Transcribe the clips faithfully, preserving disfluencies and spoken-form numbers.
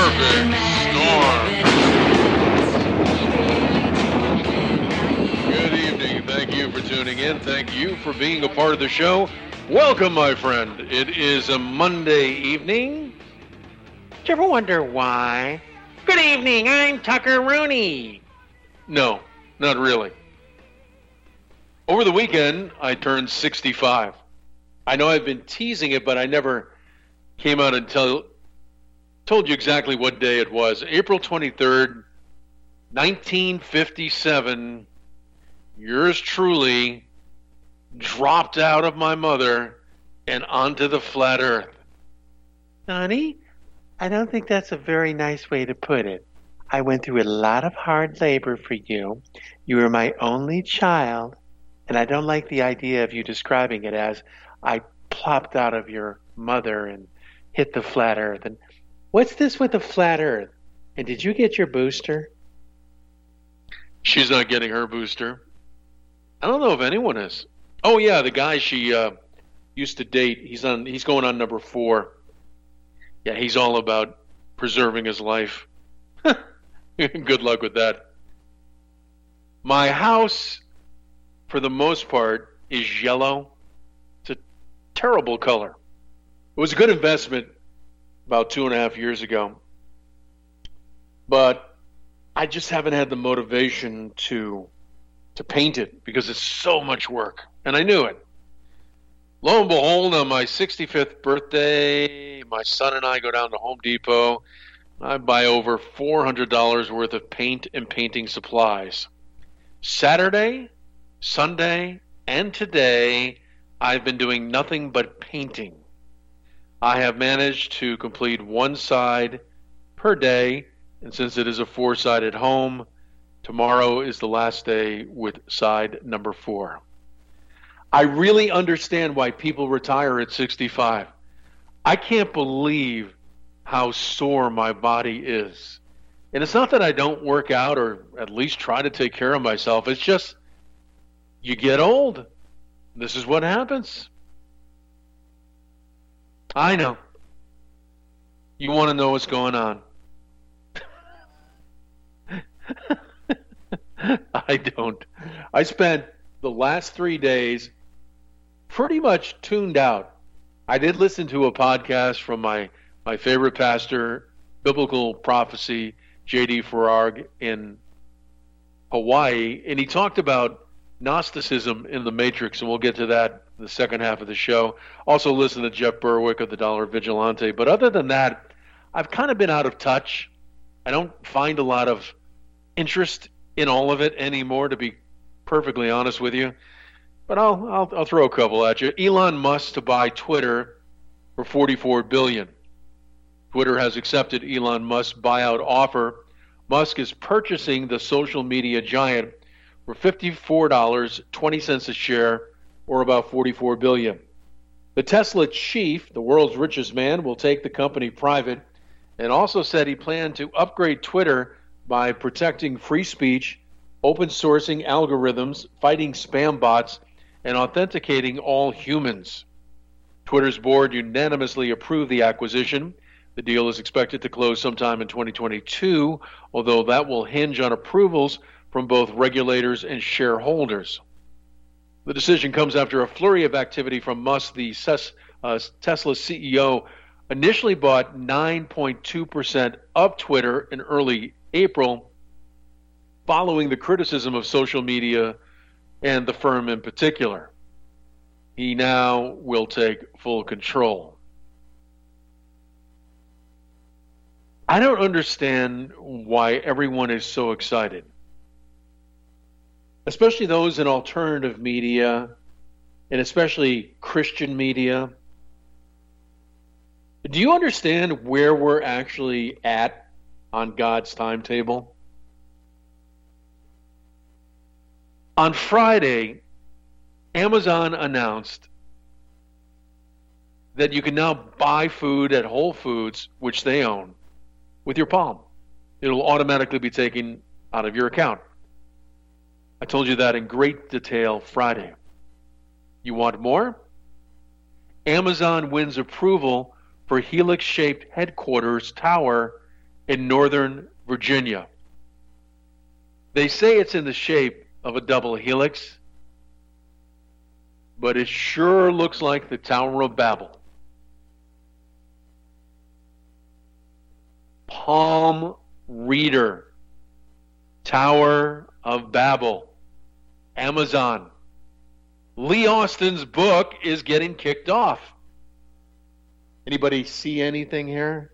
Perfect storm. Good evening. Thank you for tuning in. Thank you for being a part of the show. Welcome, my friend. It is a Monday evening. Did you ever wonder why? Good evening. I'm Tucker Rooney. No, not really. Over the weekend, I turned sixty-five. I know I've been teasing it, but I never came out and tell, told you exactly what day it was. April twenty-third, nineteen fifty-seven, yours truly dropped out of my mother and onto the flat earth. Honey, I don't think that's a very nice way to put it. I went through a lot of hard labor for you. You were my only child, and I don't like the idea of you describing it as I plopped out of your mother and hit the flat earth. And what's this with the flat earth? And did you get your booster? She's not getting her booster. I don't know if anyone is. Oh yeah, the guy she uh, used to date. He's on. He's going on number four. Yeah, he's all about preserving his life. Good luck with that. My house, for the most part, is yellow. It's a terrible color. It was a good investment about two and a half years ago, but I just haven't had the motivation to to paint it because it's so much work, and I knew it. Lo and behold, on my sixty-fifth birthday, my son and I go down to Home Depot. I buy over four hundred dollars worth of paint and painting supplies. Saturday, Sunday, and today, I've been doing nothing but painting. I have managed to complete one side per day, and since it is a four-sided home, tomorrow is the last day with side number four. I really understand why people retire at sixty-five. I can't believe how sore my body is. And it's not that I don't work out or at least try to take care of myself. It's just you get old. This is what happens. I know. You want to know what's going on. I don't. I spent the last three days pretty much tuned out. I did listen to a podcast from my, my favorite pastor, Biblical Prophecy, J D Farag in Hawaii, and he talked about Gnosticism in the Matrix, and we'll get to that in the second half of the show. Also listen to Jeff Berwick of the Dollar Vigilante. But other than that, I've kind of been out of touch. I don't find a lot of interest in all of it anymore, to be perfectly honest with you. But I'll I'll, I'll throw a couple at you. Elon Musk to buy Twitter for forty-four billion dollars. Twitter has accepted Elon Musk's buyout offer. Musk is purchasing the social media giant for fifty-four dollars and twenty cents a share, or about forty-four billion dollars. The Tesla chief, the world's richest man, will take the company private, and also said he planned to upgrade Twitter by protecting free speech, open sourcing algorithms, fighting spam bots, and authenticating all humans. Twitter's board unanimously approved the acquisition. The deal is expected to close sometime in twenty twenty-two, although that will hinge on approvals from both regulators and shareholders. The decision comes after a flurry of activity from Musk. The uh, Tesla C E O initially bought nine point two percent of Twitter in early April, following the criticism of social media and the firm in particular. He now will take full control. I don't understand why everyone is so excited, especially those in alternative media and especially Christian media. Do you understand where we're actually at on God's timetable? On Friday, Amazon announced that you can now buy food at Whole Foods, which they own, with your palm. It'll automatically be taken out of your account. I told you that in great detail Friday. You want more? Amazon wins approval for helix-shaped headquarters tower in Northern Virginia. They say it's in the shape of a double helix, but it sure looks like the Tower of Babel. Palm Reader, Tower of Babel, Amazon. Lee Austin's book is getting kicked off. Anybody see anything here?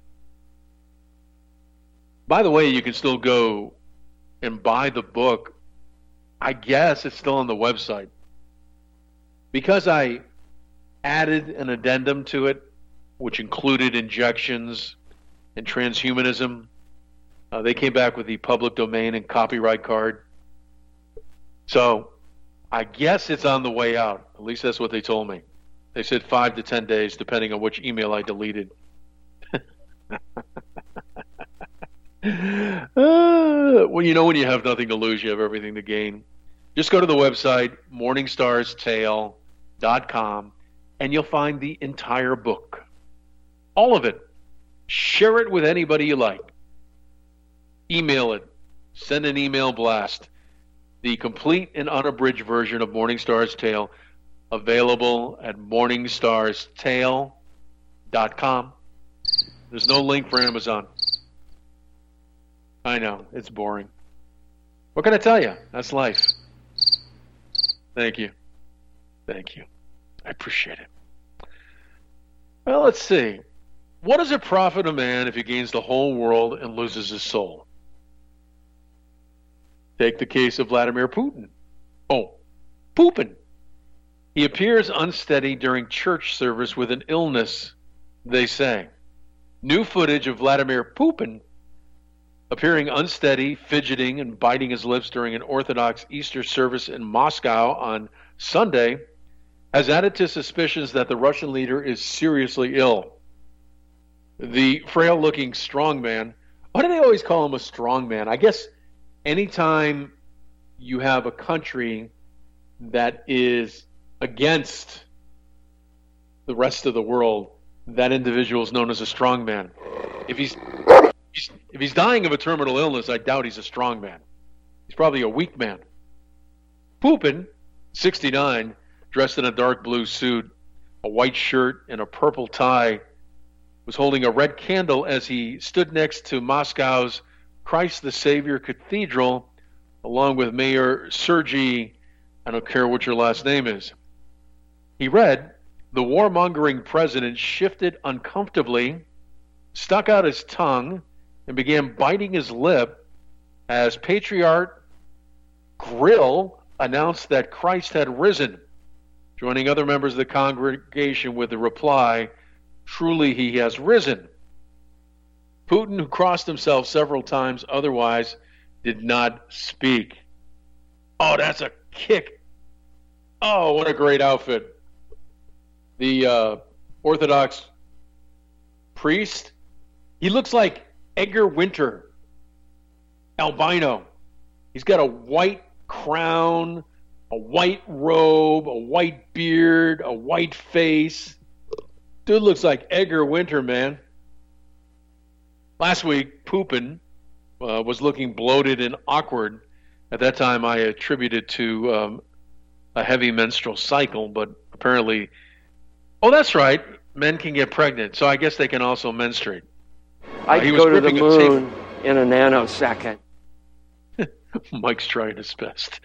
By the way, you can still go and buy the book. I guess it's still on the website. Because I added an addendum to it, which included injections and transhumanism, uh, they came back with the public domain and copyright card. So I guess it's on the way out. At least that's what they told me. They said five to ten days, depending on which email I deleted. uh, well, you know, when you have nothing to lose, you have everything to gain. Just go to the website, morning stars tale dot com, and you'll find the entire book. All of it. Share it with anybody you like. Email it. Send an email blast. The complete and unabridged version of Morning Star's Tale, available at morning stars tale dot com. There's no link for Amazon. I know, it's boring. What can I tell you? That's life. Thank you. Thank you. I appreciate it. Well, let's see. What does it profit a man if he gains the whole world and loses his soul? Take the case of Vladimir Putin. Oh, Poopin. He appears unsteady during church service with an illness, they say. New footage of Vladimir Poopin appearing unsteady, fidgeting, and biting his lips during an Orthodox Easter service in Moscow on Sunday has added to suspicions that the Russian leader is seriously ill. The frail-looking strongman, why do they always call him a strongman? I guess anytime you have a country that is against the rest of the world, that individual is known as a strongman. If he's, he's if he's dying of a terminal illness, I doubt he's a strongman. He's probably a weak man. Poopin, sixty-nine, dressed in a dark blue suit, a white shirt, and a purple tie, was holding a red candle as he stood next to Moscow's Christ the Savior Cathedral, along with Mayor Sergei, I don't care what your last name is. He read, the warmongering president shifted uncomfortably, stuck out his tongue, and began biting his lip as Patriarch Kirill announced that Christ had risen, joining other members of the congregation with the reply, truly he has risen. Putin, who crossed himself several times otherwise, did not speak. Oh, that's a kick. Oh, what a great outfit. The uh, Orthodox priest, he looks like Edgar Winter, albino. He's got a white crown, a white robe, a white beard, a white face. Dude looks like Edgar Winter, man. Last week, Poopin uh, was looking bloated and awkward. At that time, I attributed to um, a heavy menstrual cycle, but apparently, oh, that's right, men can get pregnant, so I guess they can also menstruate. I uh, could go to the moon in a nanosecond. Mike's trying his best.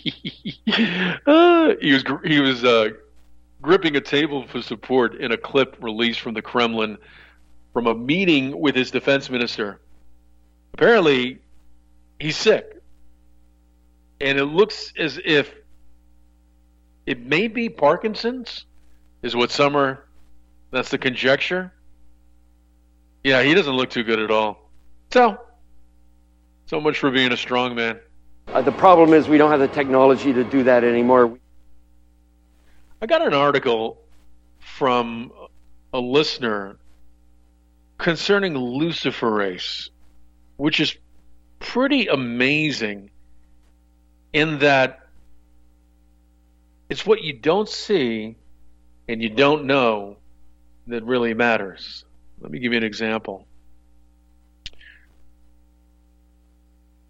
uh, he was he was uh, gripping a table for support in a clip released from the Kremlin from a meeting with his defense minister. Apparently, he's sick. And it looks as if it may be Parkinson's, is what some are, that's the conjecture. Yeah, he doesn't look too good at all. So, so much for being a strong man. Uh, the problem is we don't have the technology to do that anymore. I got an article from a listener concerning luciferase, which is pretty amazing in that it's what you don't see and you don't know that really matters. Let me give you an example.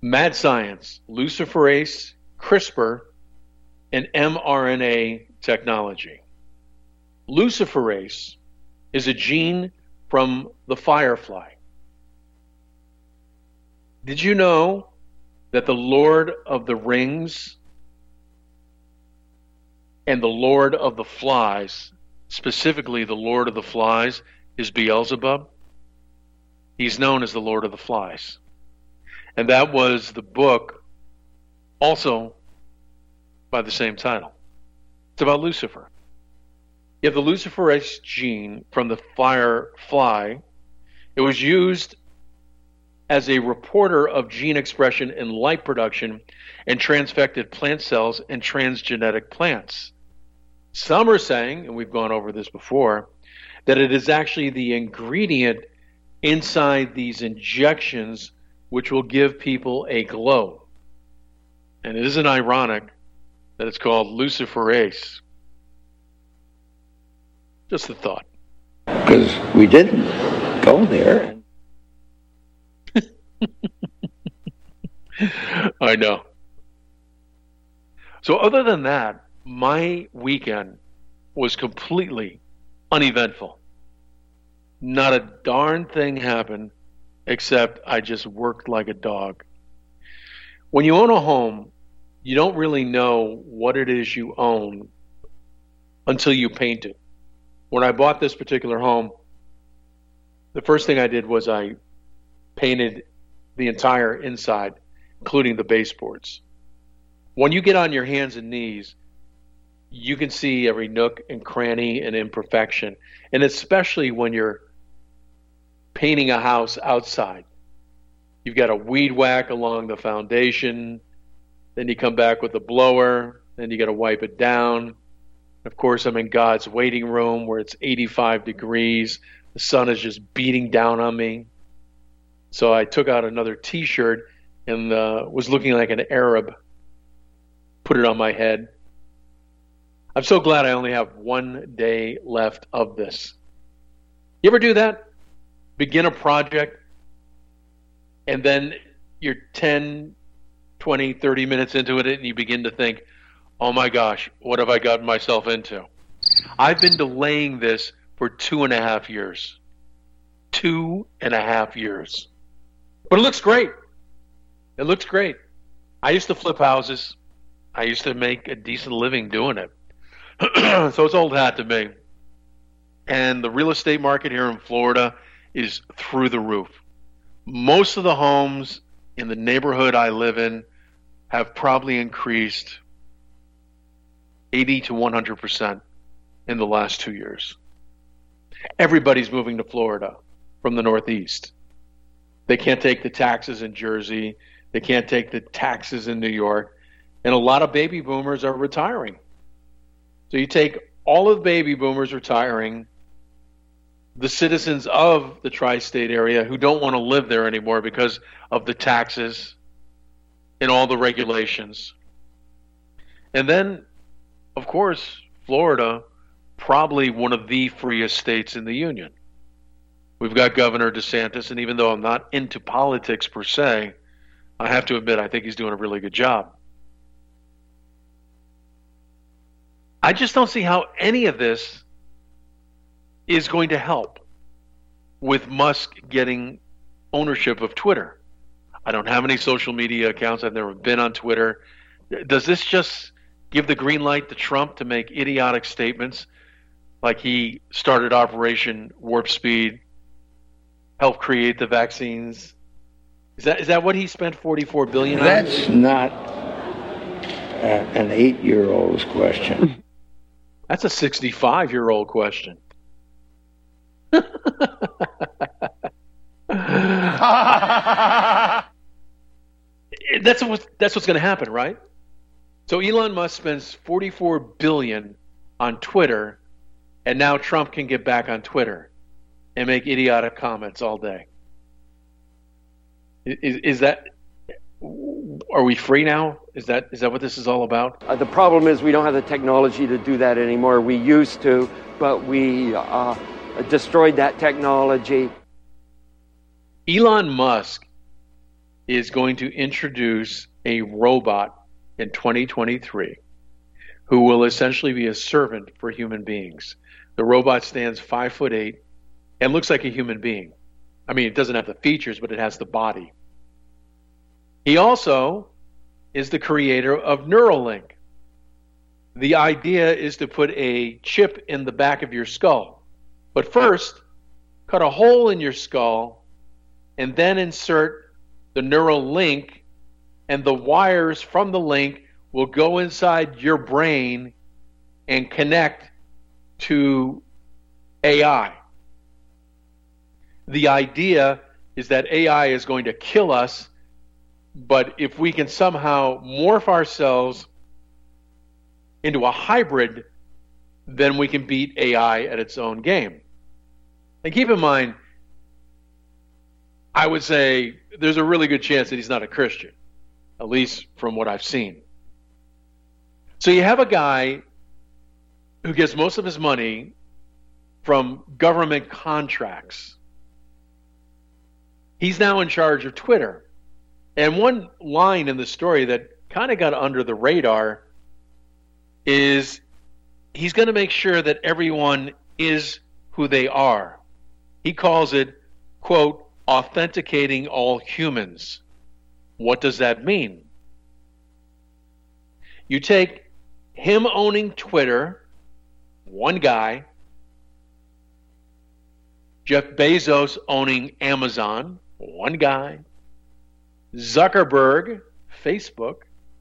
Mad science, luciferase, CRISPR, and mRNA technology. Luciferase is a gene from the firefly. Did you know that the Lord of the Rings and the Lord of the Flies, specifically the Lord of the Flies, is Beelzebub? He's known as the Lord of the Flies. And that was the book also by the same title. It's about Lucifer. You have the luciferase gene from the firefly. It was used as a reporter of gene expression in light production and transfected plant cells and transgenic plants. Some are saying, and we've gone over this before, that it is actually the ingredient inside these injections which will give people a glow. And it isn't ironic that it's called luciferase. Just a thought. Because we didn't go there. I know. So other than that, my weekend was completely uneventful. Not a darn thing happened except I just worked like a dog. When you own a home, you don't really know what it is you own until you paint it. When I bought this particular home, the first thing I did was I painted the entire inside, including the baseboards. When you get on your hands and knees, you can see every nook and cranny and imperfection. And especially when you're painting a house outside. You've got a weed whack along the foundation, then you come back with a blower, then you got to wipe it down. Of course, I'm in God's waiting room where it's eighty-five degrees. The sun is just beating down on me. So I took out another T-shirt and uh, was looking like an Arab. Put it on my head. I'm so glad I only have one day left of this. You ever do that? Begin a project, and then you're ten, twenty, thirty minutes into it, and you begin to think, oh my gosh, what have I gotten myself into? I've been delaying this for two and a half years. Two and a half years. But it looks great. It looks great. I used to flip houses. I used to make a decent living doing it. So it's old hat to me. And the real estate market here in Florida is through the roof. Most of the homes in the neighborhood I live in have probably increased eighty to one hundred percent in the last two years. Everybody's moving to Florida from the Northeast. They can't take the taxes in Jersey. They can't take the taxes in New York. And a lot of baby boomers are retiring. So you take all of the baby boomers retiring, the citizens of the tri-state area who don't want to live there anymore because of the taxes and all the regulations. And then, of course, Florida, probably one of the freest states in the union. We've got Governor DeSantis, and even though I'm not into politics per se, I have to admit I think he's doing a really good job. I just don't see how any of this is going to help with Musk getting ownership of Twitter. I don't have any social media accounts. I've never been on Twitter. Does this just give the green light to Trump to make idiotic statements like he started Operation Warp Speed, helped create the vaccines? Is that is that what he spent forty-four billion dollars on? That's not uh, an eight-year-old's question. That's a sixty-five-year-old question. That's what that's what's going to happen, right? So Elon Musk spends forty-four billion dollars on Twitter, and now Trump can get back on Twitter and make idiotic comments all day. Is, is that? Are we free now? Is that is that what this is all about? Uh, the problem is we don't have the technology to do that anymore. We used to, but we uh, destroyed that technology. Elon Musk is going to introduce a robot in twenty twenty-three who will essentially be a servant for human beings. The robot stands five foot eight and looks like a human being. I mean, it doesn't have the features, but it has the body. He also is the creator of Neuralink. The idea is to put a chip in the back of your skull. But first, cut a hole in your skull and then insert the neural link, and the wires from the link will go inside your brain and connect to A I. The idea is that A I is going to kill us, but if we can somehow morph ourselves into a hybrid, then we can beat A I at its own game. And keep in mind, I would say there's a really good chance that he's not a Christian, at least from what I've seen. So you have a guy who gets most of his money from government contracts. He's now in charge of Twitter. And one line in the story that kind of got under the radar is he's going to make sure that everyone is who they are. He calls it, quote, authenticating all humans. What does that mean? You take him owning Twitter, one guy, Jeff Bezos owning Amazon, one guy, Zuckerberg, Facebook.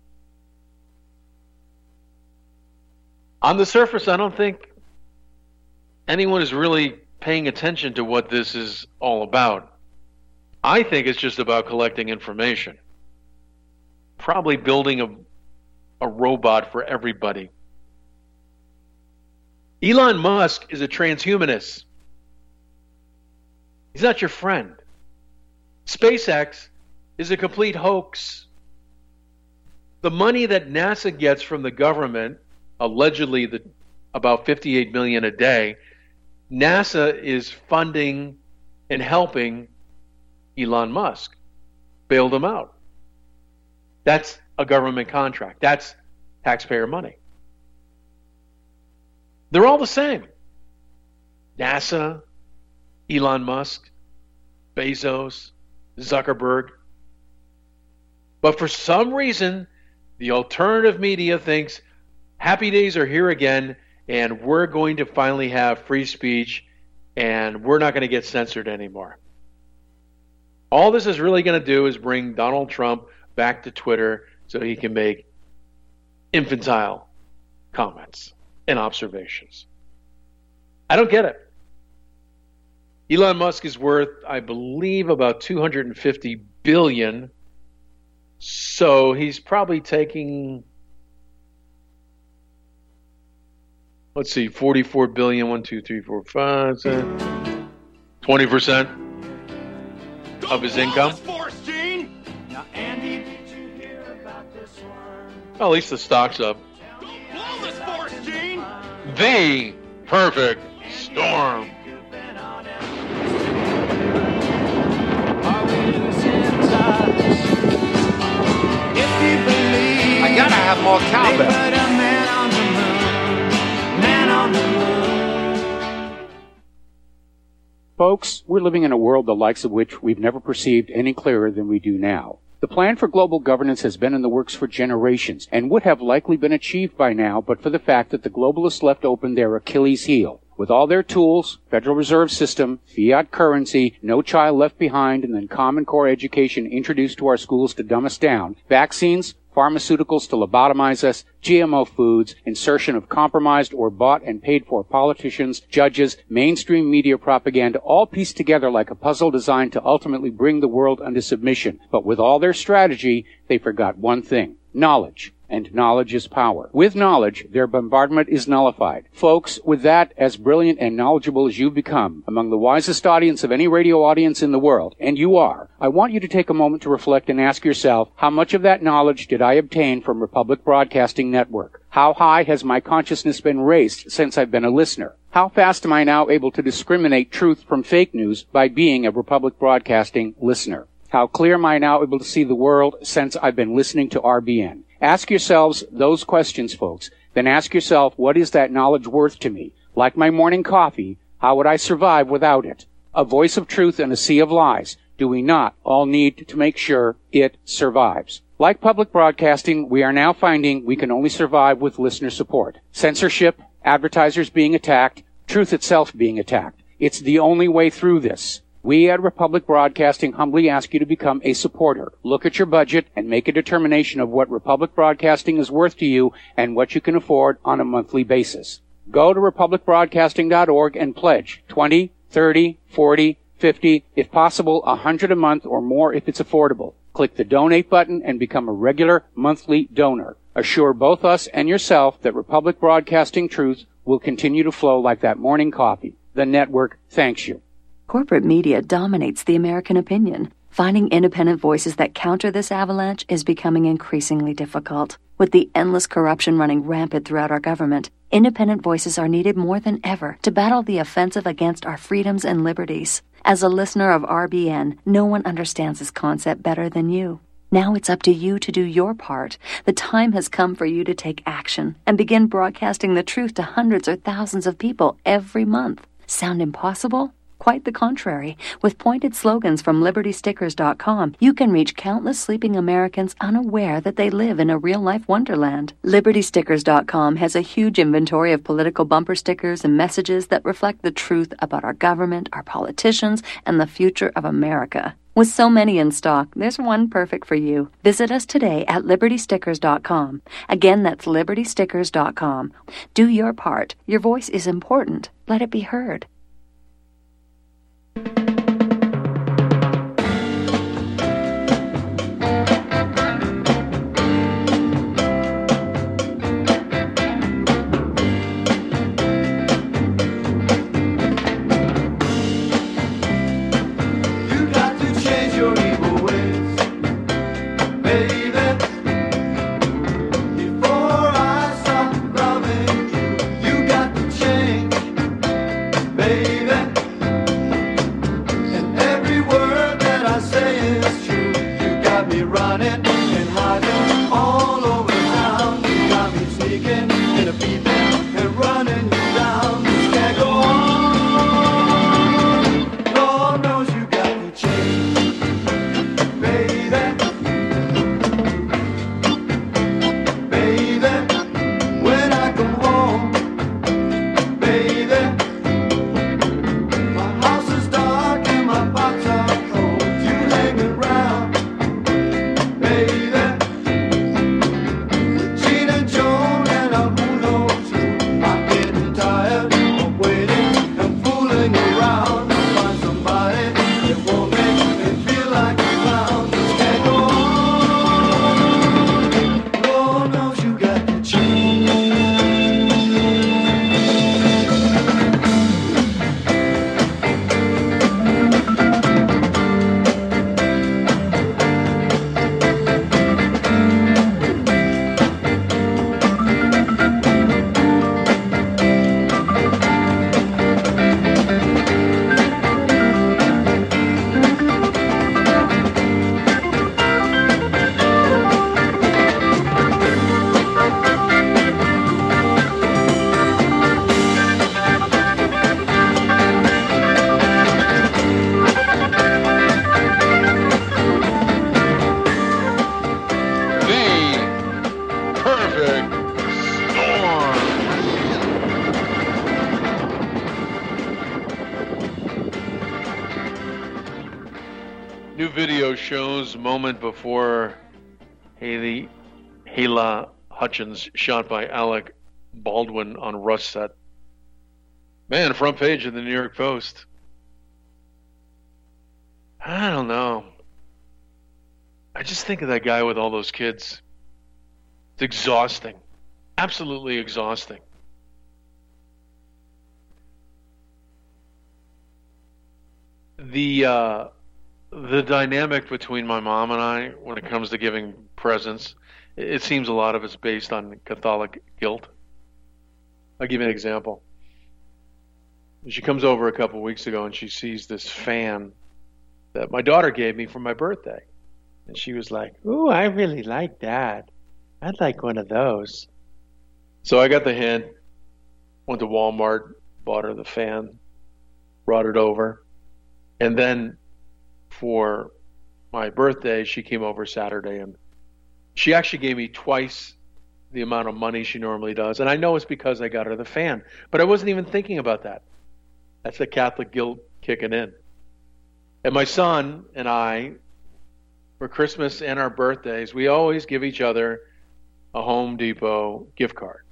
On the surface, I don't think anyone is really paying attention to what this is all about. I think it's just about collecting information. Probably building a, a robot for everybody. Elon Musk is a transhumanist. He's not your friend. SpaceX is a complete hoax. The money that NASA gets from the government, allegedly the, about fifty-eight million dollars a day, NASA is funding and helping Elon Musk, bailed him out. That's a government contract. That's taxpayer money. They're all the same. NASA, Elon Musk, Bezos, Zuckerberg. But for some reason, the alternative media thinks happy days are here again, and we're going to finally have free speech, and we're not going to get censored anymore. All this is really going to do is bring Donald Trump back to Twitter so he can make infantile comments and observations. I don't get it. Elon Musk is worth, I believe, about two hundred fifty billion dollars. So he's probably taking, let's see, forty-four billion dollars, one, two, three, four, five, seven, twenty percent of his income. Well, at least the stock's up. The perfect storm. I gotta have more cowbell. Folks, we're living in a world the likes of which we've never perceived any clearer than we do now. The plan for global governance has been in the works for generations and would have likely been achieved by now but for the fact that the globalists left open their Achilles heel. With all their tools, Federal Reserve System, fiat currency, no child left behind, and then Common Core education introduced to our schools to dumb us down, vaccines, pharmaceuticals to lobotomize us, G M O foods, insertion of compromised or bought and paid for politicians, judges, mainstream media propaganda, all pieced together like a puzzle designed to ultimately bring the world under submission. But with all their strategy, they forgot one thing: knowledge. And knowledge is power. With knowledge, their bombardment is nullified. Folks, with that, as brilliant and knowledgeable as you've become, among the wisest audience of any radio audience in the world, and you are, I want you to take a moment to reflect and ask yourself, how much of that knowledge did I obtain from Republic Broadcasting Network? How high has my consciousness been raised since I've been a listener? How fast am I now able to discriminate truth from fake news by being a Republic Broadcasting listener? How clear am I now able to see the world since I've been listening to R B N? Ask yourselves those questions, folks. Then ask yourself, what is that knowledge worth to me? Like my morning coffee, how would I survive without it? A voice of truth in a sea of lies. Do we not all need to make sure it survives? Like public broadcasting, we are now finding we can only survive with listener support. Censorship, advertisers being attacked, truth itself being attacked. It's the only way through this. We at Republic Broadcasting humbly ask you to become a supporter. Look at your budget and make a determination of what Republic Broadcasting is worth to you and what you can afford on a monthly basis. Go to republic broadcasting dot org and pledge twenty, thirty, forty, fifty, if possible, one hundred a month or more if it's affordable. Click the donate button and become a regular monthly donor. Assure both us and yourself that Republic Broadcasting truth will continue to flow like that morning coffee. The network thanks you. Corporate media dominates the American opinion. Finding independent voices that counter this avalanche is becoming increasingly difficult. With the endless corruption running rampant throughout our government, independent voices are needed more than ever to battle the offensive against our freedoms and liberties. As a listener of R B N, no one understands this concept better than you. Now it's up to you to do your part. The time has come for you to take action and begin broadcasting the truth to hundreds or thousands of people every month. Sound impossible? Quite the contrary. With pointed slogans from liberty stickers dot com, you can reach countless sleeping Americans unaware that they live in a real-life wonderland. liberty stickers dot com has a huge inventory of political bumper stickers and messages that reflect the truth about our government, our politicians, and the future of America. With so many in stock, there's one perfect for you. Visit us today at liberty stickers dot com. Again, that's liberty stickers dot com. Do your part. Your voice is important. Let it be heard. Shows moment before Haley Hala Hutchins shot by Alec Baldwin on Russet. Man, front page of the New York Post. I don't know. I just think of that guy with all those kids. It's exhausting. Absolutely exhausting. The uh The dynamic between my mom and I when it comes to giving presents, it seems a lot of it's based on Catholic guilt. I'll give you an example. She comes over a couple weeks ago and she sees this fan that my daughter gave me for my birthday. And she was like, ooh, I really like that. I'd like one of those. So I got the hint, went to Walmart, bought her the fan, brought it over. And then for my birthday, she came over Saturday, and she actually gave me twice the amount of money she normally does. And I know it's because I got her the fan, but I wasn't even thinking about that. That's the Catholic guilt kicking in. And my son and I, for Christmas and our birthdays, we always give each other a Home Depot gift card.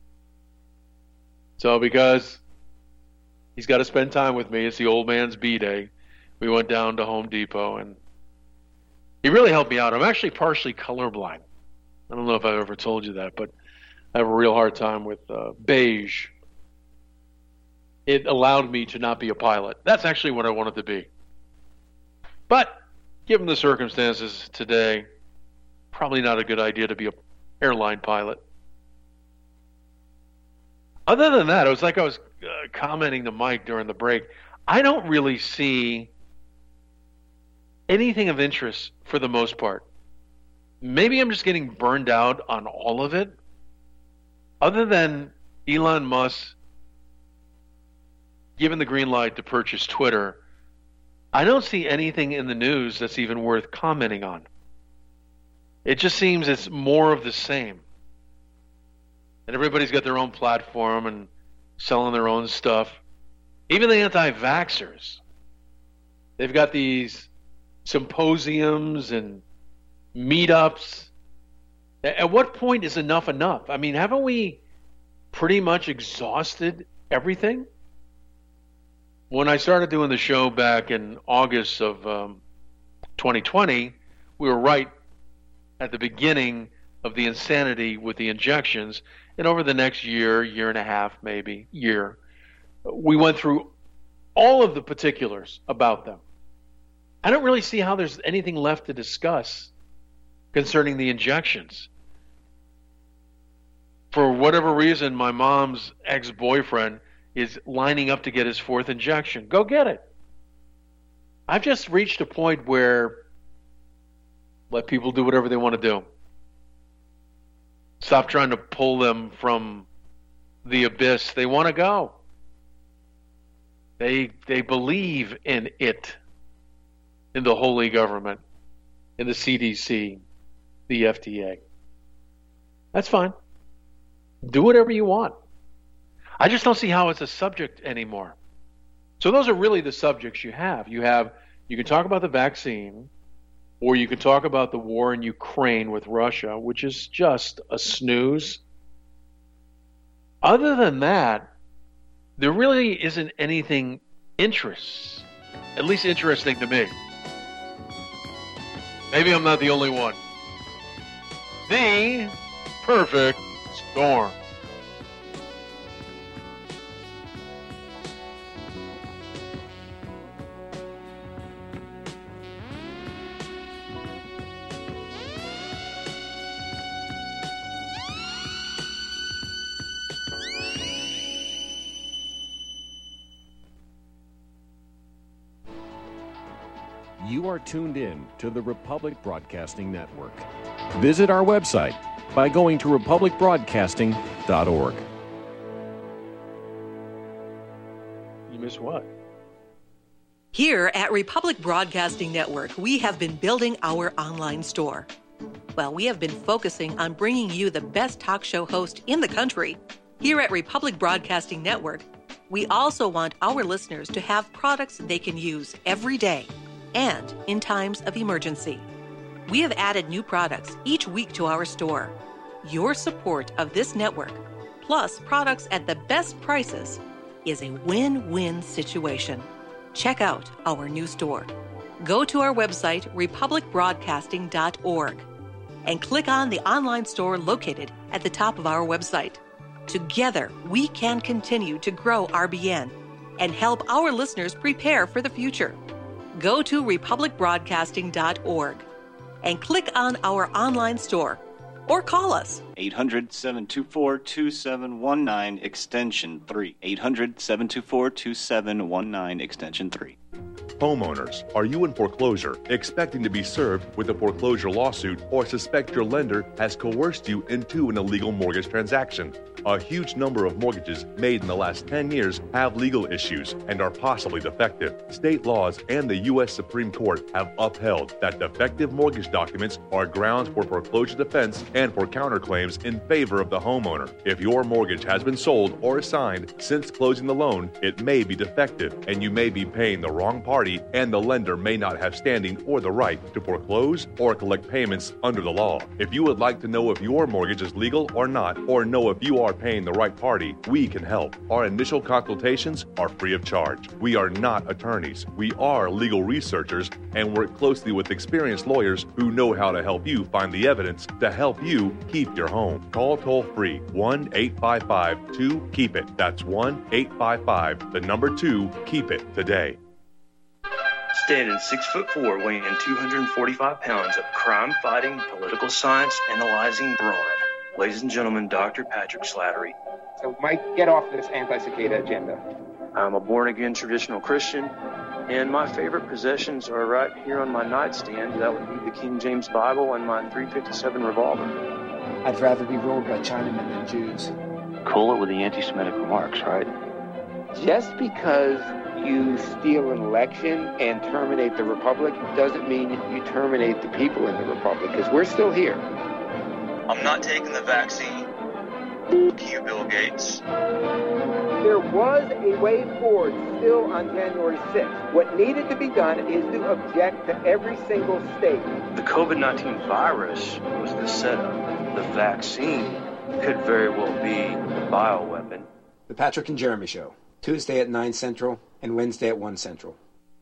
So because he's got to spend time with me, it's the old man's B-Day, we went down to Home Depot, and he really helped me out. I'm actually partially colorblind. I don't know if I've ever told you that, but I have a real hard time with uh, beige. It allowed me to not be a pilot. That's actually what I wanted to be. But given the circumstances today, probably not a good idea to be an airline pilot. Other than that, it was like I was uh, commenting to Mike during the break. I don't really see anything of interest for the most part. Maybe I'm just getting burned out on all of it. Other than Elon Musk given the green light to purchase Twitter, I don't see anything in the news that's even worth commenting on. It just seems it's more of the same. And everybody's got their own platform and selling their own stuff. Even the anti-vaxxers. They've got these symposiums and meetups. At what point is enough enough? I mean, haven't we pretty much exhausted everything? When I started doing the show back in August of um, twenty twenty, we were right at the beginning of the insanity with the injections. And over the next year, year and a half, maybe, year, we went through all of the particulars about them. I don't really see how there's anything left to discuss concerning the injections. For whatever reason, my mom's ex-boyfriend is lining up to get his fourth injection. Go get it. I've just reached a point where let people do whatever they want to do. Stop trying to pull them from the abyss they want to go. They they believe in it, in the holy government, in the C D C, the F D A. That's fine. Do whatever you want. I just don't see how it's a subject anymore. So those are really the subjects you have. You have, you can talk about the vaccine, or you can talk about the war in Ukraine with Russia, which is just a snooze. Other than that, there really isn't anything interest, at least interesting to me. Maybe I'm not the only one. The perfect storm. You are tuned in to the Republic Broadcasting Network. Visit our website by going to republic broadcasting dot org. You miss what? Here at Republic Broadcasting Network, we have been building our online store. Well, we have been focusing on bringing you the best talk show host in the country. Here at Republic Broadcasting Network, we also want our listeners to have products they can use every day and in times of emergency. We have added new products each week to our store. Your support of this network, plus products at the best prices, is a win-win situation. Check out our new store. Go to our website, republic broadcasting dot org, and click on the online store located at the top of our website. Together, we can continue to grow R B N and help our listeners prepare for the future. Go to republic broadcasting dot org and click on our online store or call us. eight hundred, seven two four, two seven one nine, extension three. eight hundred, seven two four, two seven one nine, extension three. Homeowners, are you in foreclosure, expecting to be served with a foreclosure lawsuit, or suspect your lender has coerced you into an illegal mortgage transaction? A huge number of mortgages made in the last ten years have legal issues and are possibly defective. State laws and the U S Supreme Court have upheld that defective mortgage documents are grounds for foreclosure defense and for counterclaims in favor of the homeowner. If your mortgage has been sold or assigned since closing the loan, it may be defective and you may be paying the wrong party, and the lender may not have standing or the right to foreclose or collect payments under the law. If you would like to know if your mortgage is legal or not, or know if you are paying the right party, we can help. Our initial consultations are free of charge. We are not attorneys. We are legal researchers and work closely with experienced lawyers who know how to help you find the evidence to help you keep your home. Call toll free one eight five five two keep it. That's one eight five five, the number two, keep it today. Standing six foot four, weighing two hundred forty-five pounds of crime-fighting, political science analyzing brawn. Ladies and gentlemen, Doctor Patrick Slattery. So, Mike, get off this anti-cicada agenda. I'm a born-again traditional Christian, and my favorite possessions are right here on my nightstand. That would be the King James Bible and my three fifty-seven revolver. I'd rather be ruled by Chinamen than Jews. Cool it with the anti-Semitic remarks, right? Just because you steal an election and terminate the republic doesn't mean you terminate the people in the republic, because we're still here. I'm not taking the vaccine. F*** you, Bill Gates. There was a way forward still on January sixth. What needed to be done is to object to every single state. The COVID nineteen virus was the setup. The vaccine could very well be the bioweapon. The Patrick and Jeremy Show, Tuesday at nine Central and Wednesday at one Central.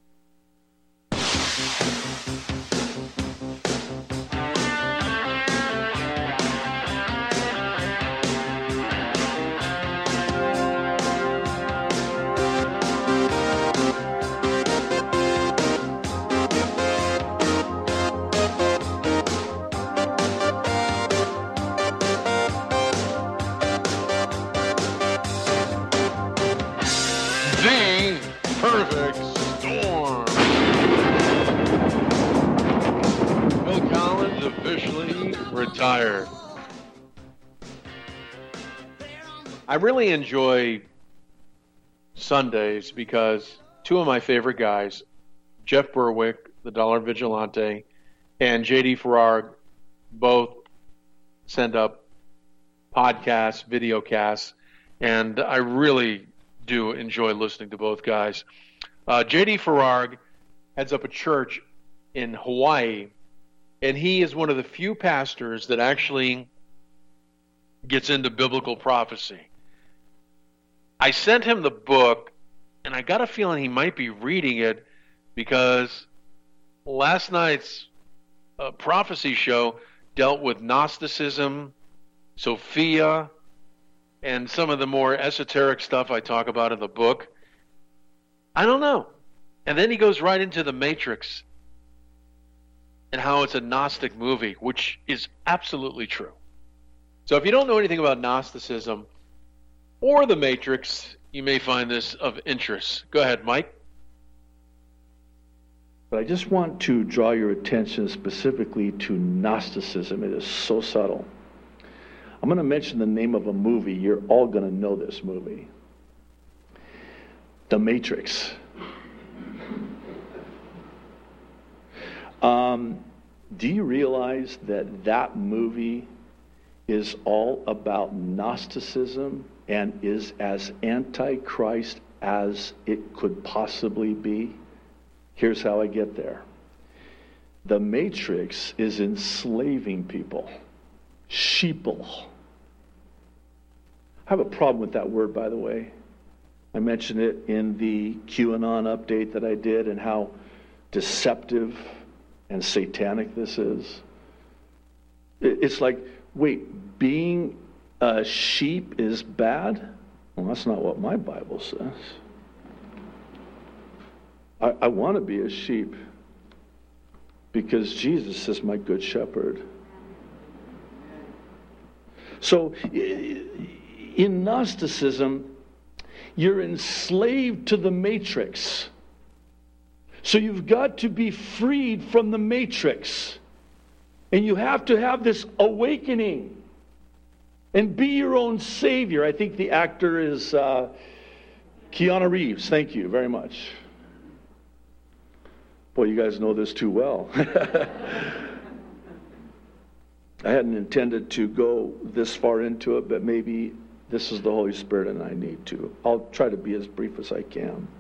Retired. I really enjoy Sundays because two of my favorite guys, Jeff Berwick, the Dollar Vigilante, and J D Farrar, both send up podcasts, videocasts, and I really do enjoy listening to both guys. Uh, J D Farrar heads up a church in Hawaii, and he is one of the few pastors that actually gets into biblical prophecy. I sent him the book, and I got a feeling he might be reading it because last night's uh, prophecy show dealt with Gnosticism, Sophia, and some of the more esoteric stuff I talk about in the book. I don't know. And then he goes right into The Matrix and how it's a Gnostic movie, which is absolutely true. So if you don't know anything about Gnosticism or The Matrix, you may find this of interest. Go ahead, Mike. But I just want to draw your attention specifically to Gnosticism. It is so subtle. I'm going to mention the name of a movie. You're all going to know this movie. The Matrix. Um, do you realize that that movie is all about Gnosticism and is as antichrist as it could possibly be? Here's how I get there. The Matrix is enslaving people. Sheeple. I have a problem with that word, by the way. I mentioned it in the QAnon update that I did and how deceptive and satanic this is. It's like, wait, being a sheep is bad? Well, that's not what my Bible says. I, I want to be a sheep because Jesus is my good shepherd. So in Gnosticism, you're enslaved to the Matrix. So you've got to be freed from the matrix. And you have to have this awakening and be your own savior. I think the actor is uh, Keanu Reeves. Thank you very much. Boy, you guys know this too well. I hadn't intended to go this far into it, but maybe this is the Holy Spirit and I need to. I'll try to be as brief as I can.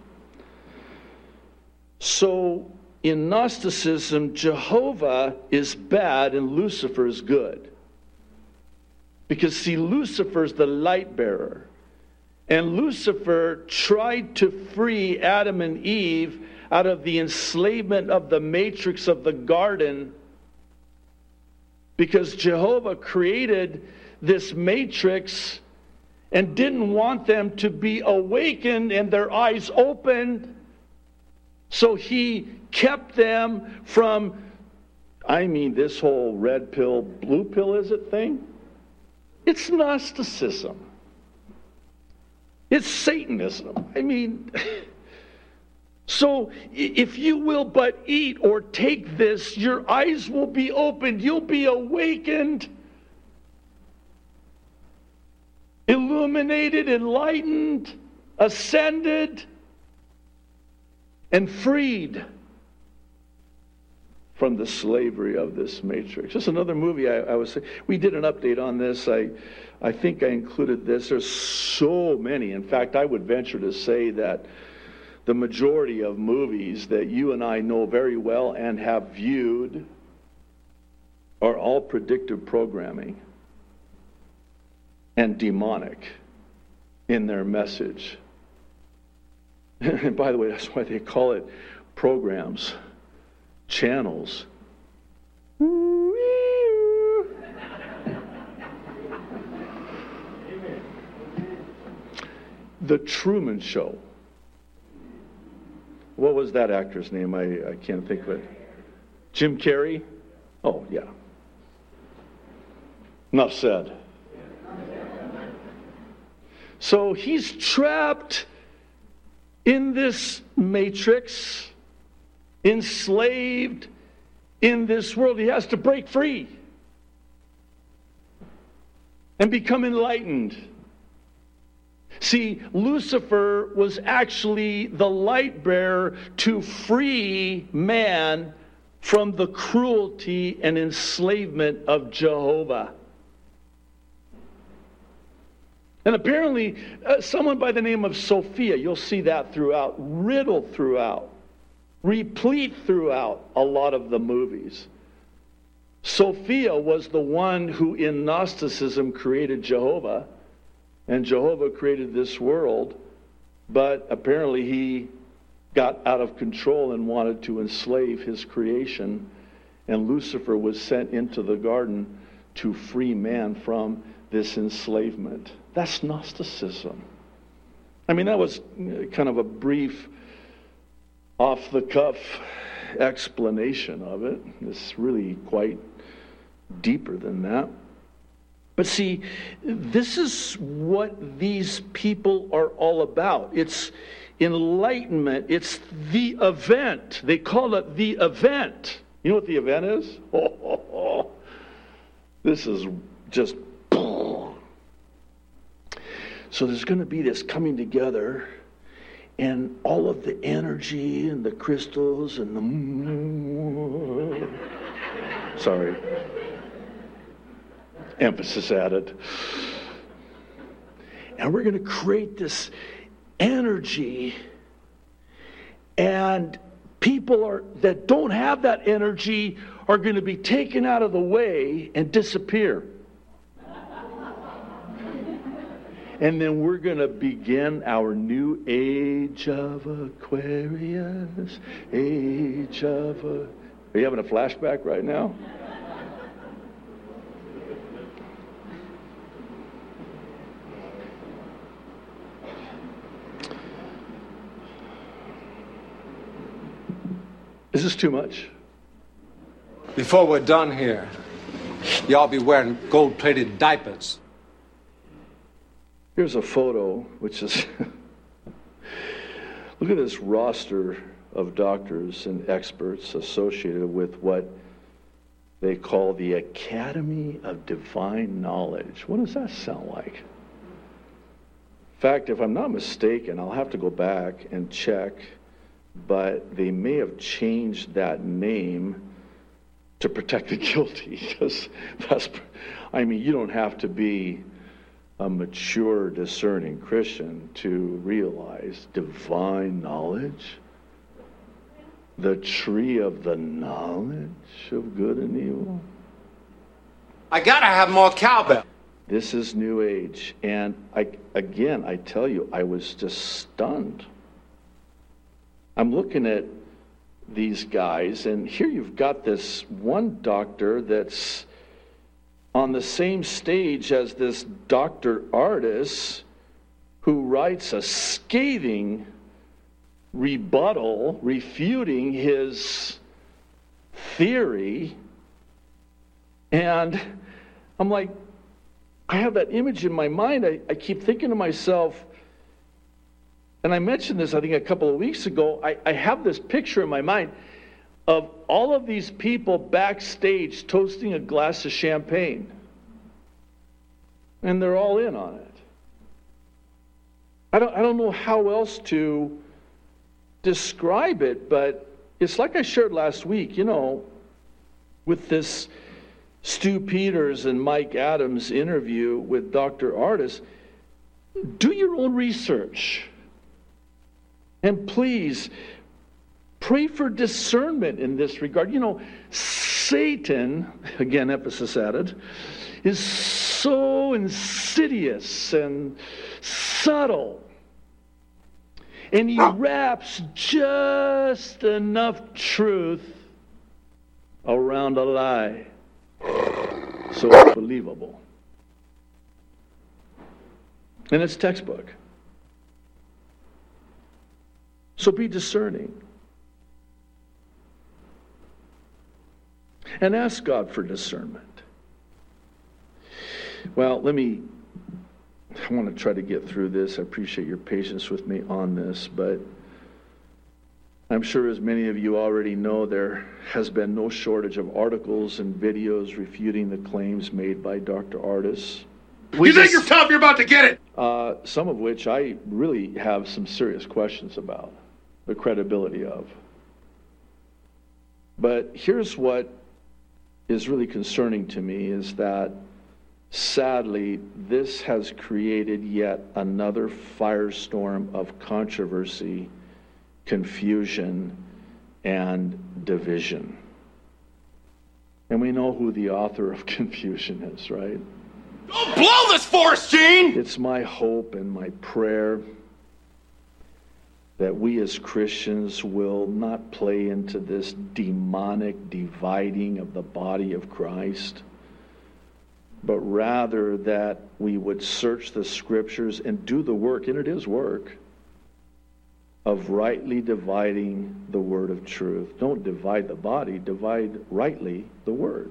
So, in Gnosticism, Jehovah is bad and Lucifer is good. Because, see, Lucifer's the light bearer. And Lucifer tried to free Adam and Eve out of the enslavement of the matrix of the garden, because Jehovah created this matrix and didn't want them to be awakened and their eyes opened. So he kept them from, I mean, this whole red pill, blue pill is it thing? It's Gnosticism. It's Satanism. I mean, so if you will but eat or take this, your eyes will be opened. You'll be awakened, illuminated, enlightened, ascended, and freed from the slavery of this matrix. Just another movie I, I was saying. We did an update on this. I, I think I included this. There's so many. In fact, I would venture to say that the majority of movies that you and I know very well and have viewed are all predictive programming and demonic in their message. And by the way, that's why they call it programs, channels. The Truman Show. What was that actor's name? I, I can't think of it. Jim Carrey? Oh, yeah. Enough said. So he's trapped in this matrix, enslaved in this world. He has to break free and become enlightened. See, Lucifer was actually the light bearer to free man from the cruelty and enslavement of Jehovah. And apparently, uh, someone by the name of Sophia, you'll see that throughout, riddled throughout, replete throughout a lot of the movies. Sophia was the one who in Gnosticism created Jehovah, and Jehovah created this world, but apparently he got out of control and wanted to enslave his creation, and Lucifer was sent into the garden to free man from this enslavement. That's Gnosticism. I mean, that was kind of a brief, off-the-cuff explanation of it. It's really quite deeper than that. But see, this is what these people are all about. It's enlightenment. It's the event. They call it the event. You know what the event is? Oh, oh, oh. This is just... So there's going to be this coming together, and all of the energy and the crystals and the... Sorry. Emphasis added. And we're going to create this energy, and people are that don't have that energy are going to be taken out of the way and disappear. And then we're going to begin our new age of Aquarius, age of... A... Are you having a flashback right now? Is this too much? Before we're done here, y'all be wearing gold-plated diapers. Here's a photo, which is... Look at this roster of doctors and experts associated with what they call the Academy of Divine Knowledge. What does that sound like? In fact, if I'm not mistaken, I'll have to go back and check, but they may have changed that name to protect the guilty, because that's, I mean, you don't have to be a mature, discerning Christian to realize divine knowledge, the tree of the knowledge of good and evil. I gotta have more cowbell. This is New Age. And I, again, I tell you, I was just stunned. I'm looking at these guys, and here you've got this one doctor that's on the same stage as this Doctor Ardis, who writes a scathing rebuttal refuting his theory. And I'm like, I have that image in my mind. I, I keep thinking to myself, and I mentioned this, I think, a couple of weeks ago. I, I have this picture in my mind of all of these people backstage toasting a glass of champagne. And they're all in on it. I don't, I don't know how else to describe it, but it's like I shared last week, you know, with this Stu Peters and Mike Adams interview with Doctor Ardis. Do your own research. And please, pray for discernment in this regard. You know, Satan, again, emphasis added, is so insidious and subtle. And he wraps just enough truth around a lie so it's believable. And it's textbook. So be discerning. And ask God for discernment. Well, let me, I want to try to get through this. I appreciate your patience with me on this, but I'm sure as many of you already know, there has been no shortage of articles and videos refuting the claims made by Doctor Ardis. You think you're tough, you're about to get it! Uh, some of which I really have some serious questions about the credibility of. But here's what is really concerning to me is that sadly, this has created yet another firestorm of controversy, confusion, and division. And we know who the author of confusion is, right? Don't blow this for us, Gene! It's my hope and my prayer that we as Christians will not play into this demonic dividing of the body of Christ, but rather that we would search the scriptures and do the work, and it is work, of rightly dividing the word of truth. Don't divide the body, divide rightly the word,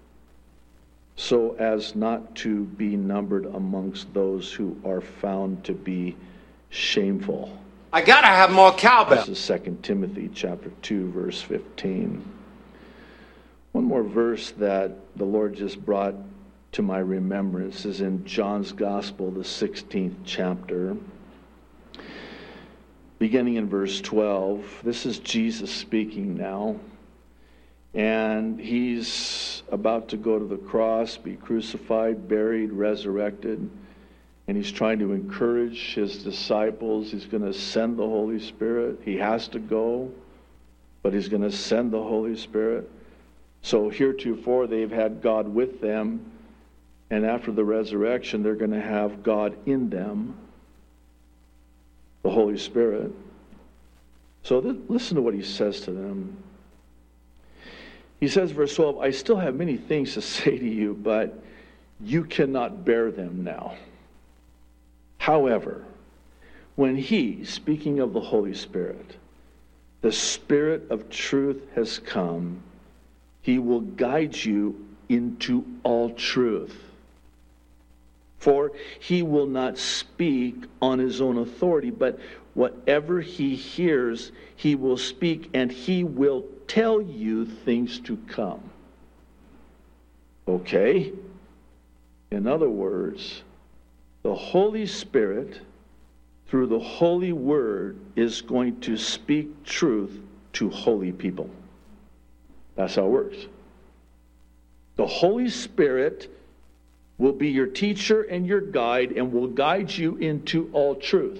so as not to be numbered amongst those who are found to be shameful. I gotta have more cowbell. This is Second Timothy chapter two, verse fifteen. One more verse that the Lord just brought to my remembrance is in John's Gospel, the sixteenth chapter, beginning in verse twelve. This is Jesus speaking now, and he's about to go to the cross, be crucified, buried, resurrected, and he's trying to encourage his disciples. He's going to send the Holy Spirit. He has to go, but he's going to send the Holy Spirit. So heretofore they've had God with them, and after the resurrection, they're going to have God in them, the Holy Spirit. So th- listen to what he says to them. He says, verse twelve, I still have many things to say to you, but you cannot bear them now. However, when he, speaking of the Holy Spirit, the Spirit of truth has come, he will guide you into all truth. For he will not speak on his own authority, but whatever he hears, he will speak, and he will tell you things to come. Okay? In other words, the Holy Spirit, through the Holy Word, is going to speak truth to holy people. That's how it works. The Holy Spirit will be your teacher and your guide and will guide you into all truth.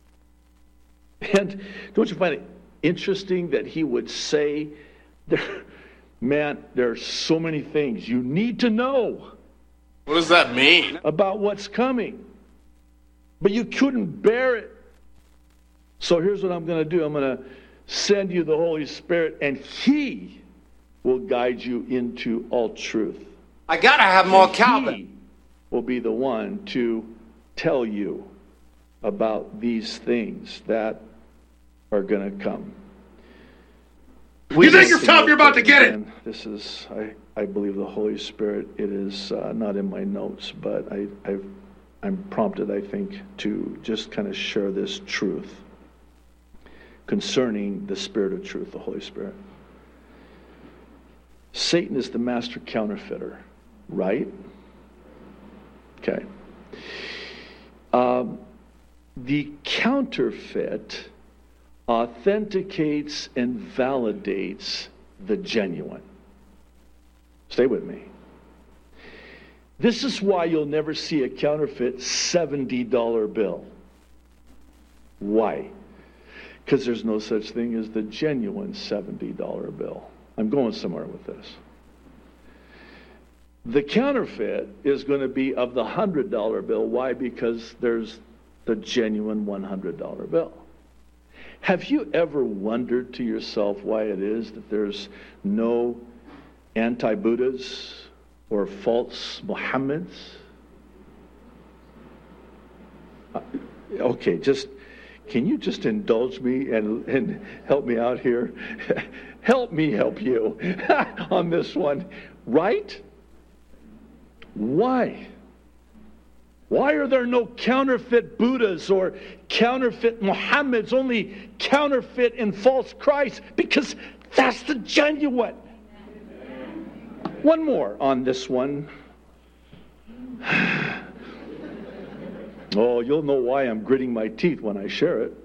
And don't you find it interesting that he would say, there, man, there are so many things you need to know. What does that mean? About what's coming. But you couldn't bear it. So here's what I'm going to do. I'm going to send you the Holy Spirit, and he will guide you into all truth. I gotta have more And Calvin. He will be the one to tell you about these things that are going to come. You think you're tough? You're about to get it. And this is, I, I believe, the Holy Spirit. It is uh, not in my notes, but I, I've, I'm prompted, I think, to just kind of share this truth concerning the Spirit of truth, the Holy Spirit. Satan is the master counterfeiter, right? Okay. Um, the counterfeit authenticates and validates the genuine. Stay with me. This is why you'll never see a counterfeit seventy dollar bill. Why? Because there's no such thing as the genuine seventy dollar bill. I'm going somewhere with this. The counterfeit is going to be of the one hundred dollar bill. Why? Because there's the genuine one hundred dollar bill. Have you ever wondered to yourself why it is that there's no anti-Buddhas or false Mohammeds? Uh, okay, just can you just indulge me and, and help me out here? Help me help you on this one, right? Why? Why are there no counterfeit Buddhas or counterfeit Mohammeds, only counterfeit and false Christ? Because that's the genuine. One more on this one. Oh, you'll know why I'm gritting my teeth when I share it.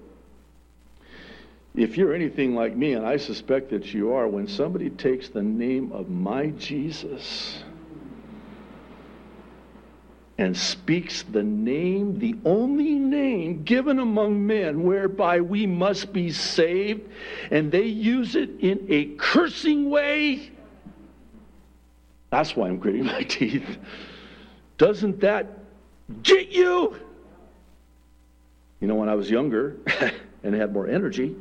If you're anything like me, and I suspect that you are, when somebody takes the name of my Jesus and speaks the name, the only name given among men whereby we must be saved, and they use it in a cursing way, that's why I'm gritting my teeth. Doesn't that get you? You know, when I was younger and had more energy,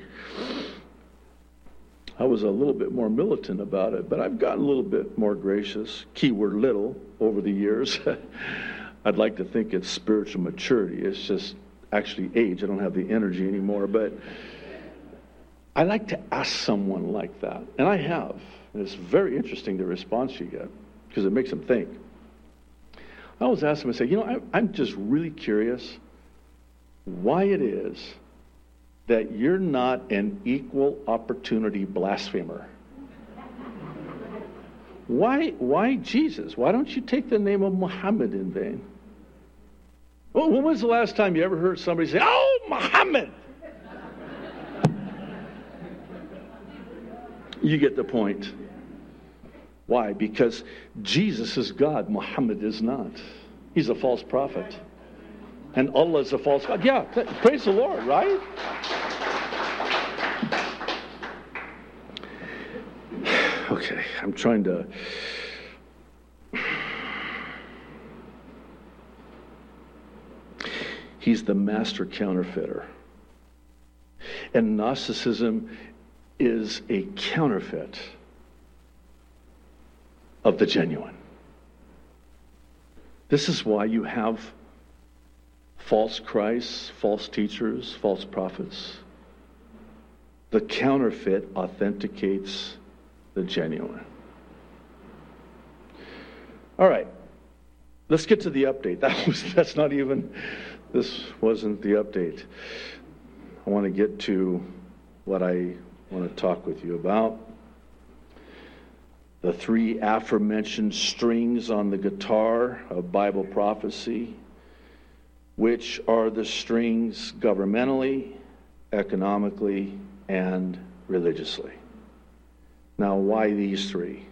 I was a little bit more militant about it, but I've gotten a little bit more gracious, keyword little, over the years. I'd like to think it's spiritual maturity. It's just actually age. I don't have the energy anymore, but I like to ask someone like that, and I have. And it's very interesting the response you get, because it makes them think. I always ask them, I say, you know, I, I'm just really curious why it is that you're not an equal opportunity blasphemer. Why, why Jesus? Why don't you take the name of Muhammad in vain? Well, when was the last time you ever heard somebody say, "Oh, Muhammad"? You get the point. Why? Because Jesus is God, Muhammad is not. He's a false prophet. And Allah is a false God. Yeah, praise the Lord, right? Okay, I'm trying to... He's the master counterfeiter. And Gnosticism is a counterfeit of the genuine. This is why you have false Christs, false teachers, false prophets. The counterfeit authenticates the genuine. All right, let's get to the update. That was that's not even, this wasn't the update. I want to get to what I want to talk with you about. The three aforementioned strings on the guitar of Bible prophecy, which are the strings governmentally, economically, and religiously. Now, why these three?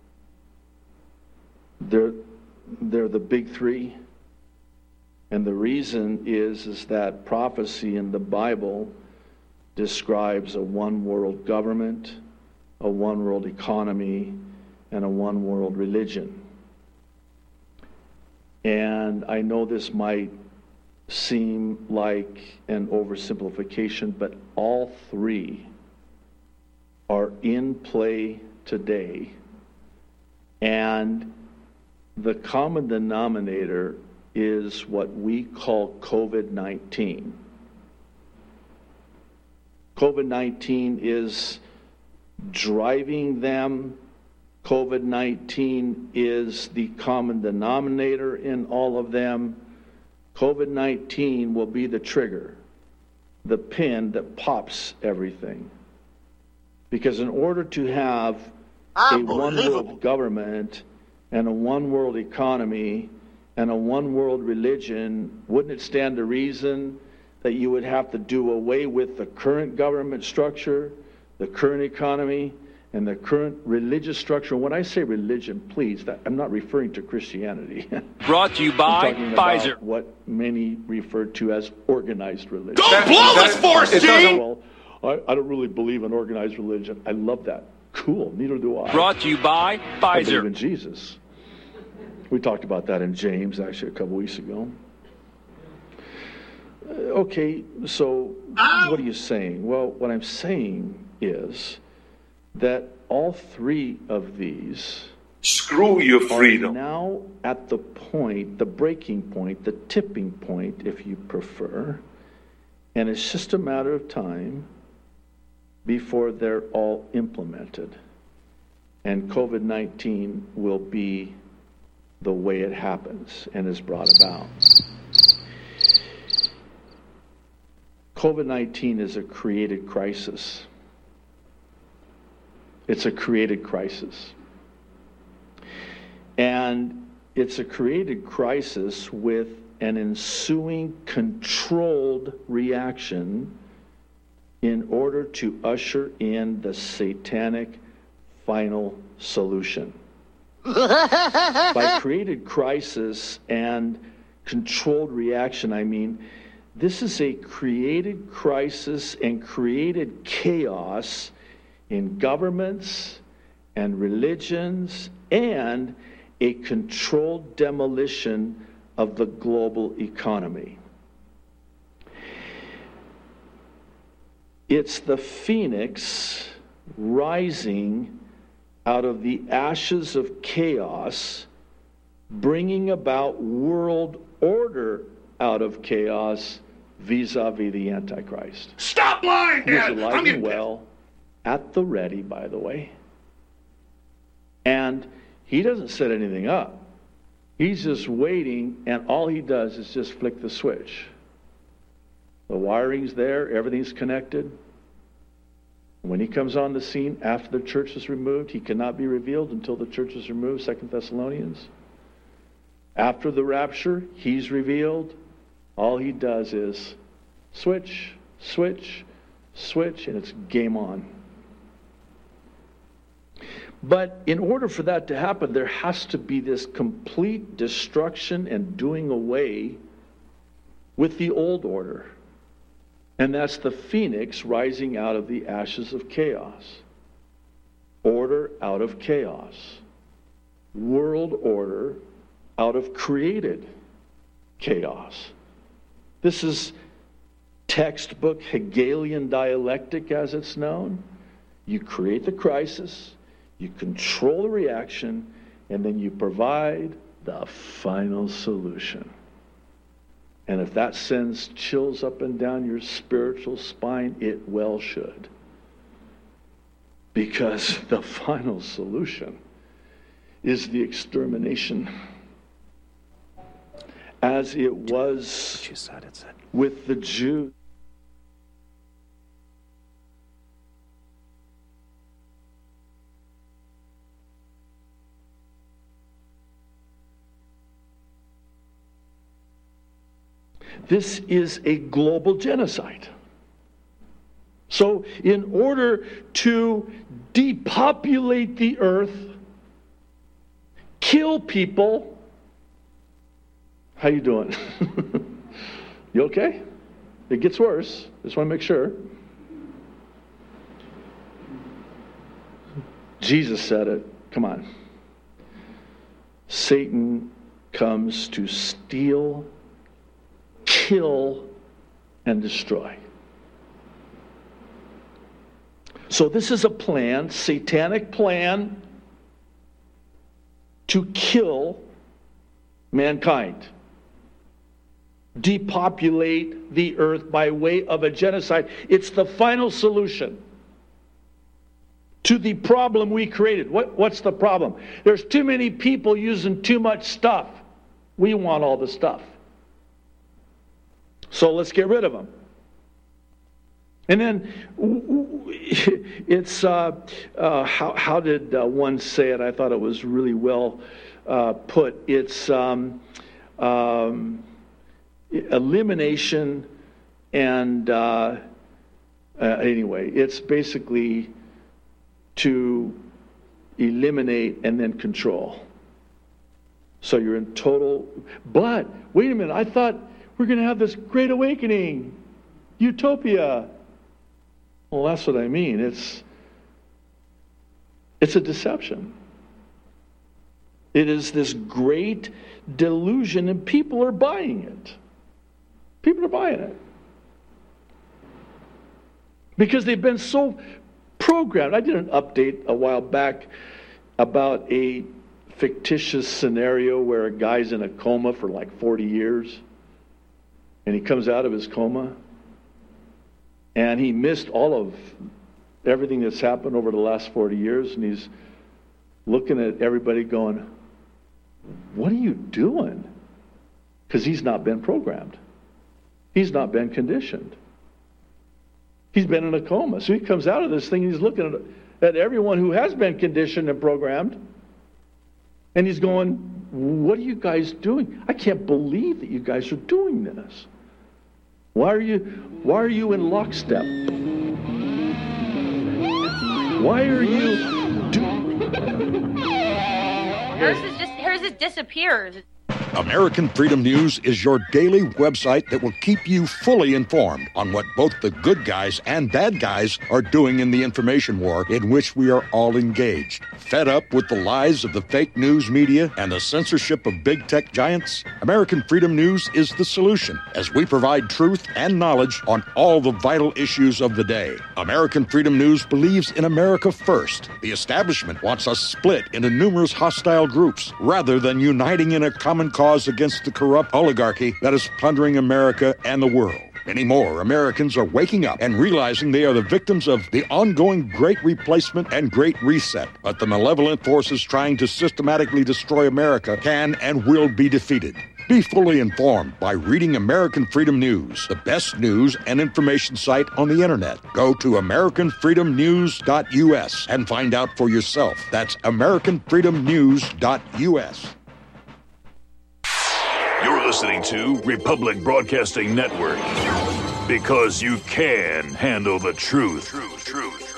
They're, they're the big three. And the reason is, is that prophecy in the Bible describes a one-world government, a one-world economy, and a one-world religion. And I know this might seem like an oversimplification, but all three are in play today. And the common denominator is what we call COVID nineteen. COVID nineteen is driving them. COVID nineteen is the common denominator in all of them. COVID nineteen will be the trigger, the pin that pops everything. Because in order to have a one-world government and a one-world economy and a one-world religion, wouldn't it stand to reason that you would have to do away with the current government structure, the current economy, and the current religious structure? When I say religion, please, that, I'm not referring to Christianity. Brought to you by I'm talking Pfizer. About what many refer to as organized religion. Don't blow this for us, Gene! Well, I, I don't really believe in organized religion. I love that. Cool, neither do I. Brought to you by Pfizer. I believe in Jesus. We talked about that in James, actually, a couple weeks ago. Uh, okay, so what are you saying? Well, what I'm saying is that all three of these screw your freedom are now at the point, the breaking point, the tipping point, if you prefer, and it's just a matter of time before they're all implemented. And COVID nineteen will be the way it happens and is brought about. COVID nineteen is a created crisis. It's a created crisis. And it's a created crisis with an ensuing controlled reaction in order to usher in the satanic final solution. By created crisis and controlled reaction, I mean, this is a created crisis and created chaos in governments and religions and a controlled demolition of the global economy. It's the phoenix rising out of the ashes of chaos, bringing about world order out of chaos vis-a-vis the Antichrist. Stop lying, Dad! He's alive and well, at the ready, by the way. And he doesn't set anything up. He's just waiting, and all he does is just flick the switch. The wiring's there, everything's connected. When he comes on the scene after the church is removed, he cannot be revealed until the church is removed, Second Thessalonians. After the rapture, he's revealed. All he does is switch, switch, switch, and it's game on. But in order for that to happen, there has to be this complete destruction and doing away with the old order. And that's the phoenix rising out of the ashes of chaos. Order out of chaos. World order out of created chaos. This is textbook Hegelian dialectic, as it's known. You create the crisis, you control the reaction, and then you provide the final solution. And if that sends chills up and down your spiritual spine, it well should. Because the final solution is the extermination. As it was with the Jews. This is a global genocide. So in order to depopulate the earth, kill people, how you doing? You okay? It gets worse. Just want to make sure. Jesus said it. Come on. Satan comes to steal, kill, and destroy. So this is a plan, satanic plan, to kill mankind. Depopulate the earth by way of a genocide. It's the final solution to the problem we created. What, what's the problem? There's too many people using too much stuff. We want all the stuff. So let's get rid of them. And then it's, uh, uh, how, how did uh, one say it? I thought it was really well uh, put. It's um, um, elimination and, uh, uh, anyway, it's basically to eliminate and then control. So you're in total, but wait a minute, I thought we're going to have this great awakening, utopia. Well, that's what I mean. It's it's a deception. It is this great delusion, and people are buying it. People are buying it. Because they've been so programmed. I did an update a while back about a fictitious scenario where a guy's in a coma for like forty years, and he comes out of his coma, and he missed all of everything that's happened over the last forty years, and he's looking at everybody going, what are you doing? Because he's not been programmed. He's not been conditioned. He's been in a coma. So he comes out of this thing, and he's looking at, at everyone who has been conditioned and programmed, and he's going, what are you guys doing? I can't believe that you guys are doing this. Why are you why are you in lockstep? Why are you doing Hers is just hers is disappeared. American Freedom News is your daily website that will keep you fully informed on what both the good guys and bad guys are doing in the information war in which we are all engaged. Fed up with the lies of the fake news media and the censorship of big tech giants? American Freedom News is the solution, as we provide truth and knowledge on all the vital issues of the day. American Freedom News believes in America first. The establishment wants us split into numerous hostile groups rather than uniting in a common cause against the corrupt oligarchy that is plundering America and the world. Many more Americans are waking up and realizing they are the victims of the ongoing Great Replacement and Great Reset. But the malevolent forces trying to systematically destroy America can and will be defeated. Be fully informed by reading American Freedom News, the best news and information site on the internet. Go to American Freedom News dot U S and find out for yourself. That's American Freedom News dot U S. You're listening to Republic Broadcasting Network, because you can handle the truth. Truth, truth.